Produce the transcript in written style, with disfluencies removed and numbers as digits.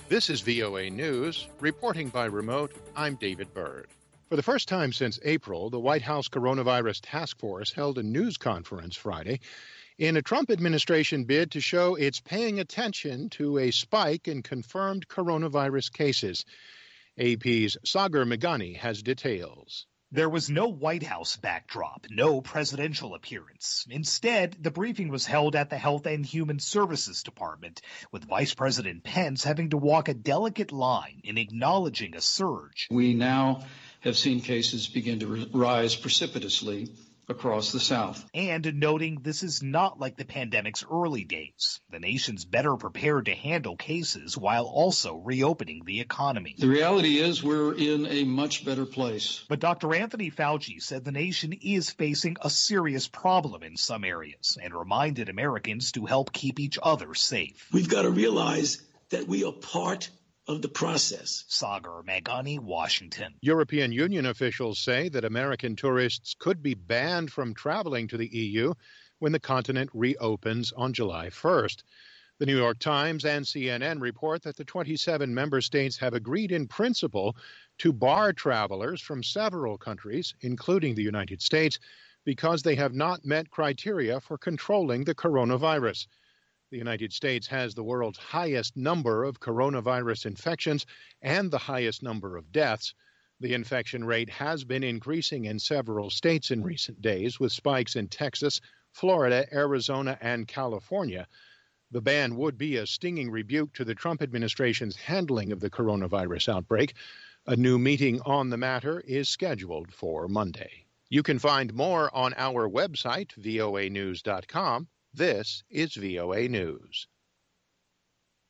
This is VOA News. Reporting by remote, I'm David Byrd. For the first time since April, the White House Coronavirus Task Force held a news conference Friday in a Trump administration bid to show it's paying attention to a spike in confirmed coronavirus cases. AP's Sagar Meghani has details. There was no White House backdrop, no presidential appearance. Instead, the briefing was held at the Health and Human Services Department, with Vice President Pence having to walk a delicate line in acknowledging a surge. We now have seen cases begin to rise precipitously across the South. And noting this is not like the pandemic's early days. The nation's better prepared to handle cases while also reopening the economy. The reality is we're in a much better place. But Dr. Anthony Fauci said the nation is facing a serious problem in some areas and reminded Americans to help keep each other safe. We've got to realize that we are part of the process. Sagar Meghani, Washington. European Union officials say that American tourists could be banned from traveling to the EU when the continent reopens on July 1st. The New York Times and CNN report that the 27 member states have agreed in principle to bar travelers from several countries, including the United States, because they have not met criteria for controlling the coronavirus. The United States has the world's highest number of coronavirus infections and the highest number of deaths. The infection rate has been increasing in several states in recent days, with spikes in Texas, Florida, Arizona, and California. The ban would be a stinging rebuke to the Trump administration's handling of the coronavirus outbreak. A new meeting on the matter is scheduled for Monday. You can find more on our website, voanews.com. This is VOA News.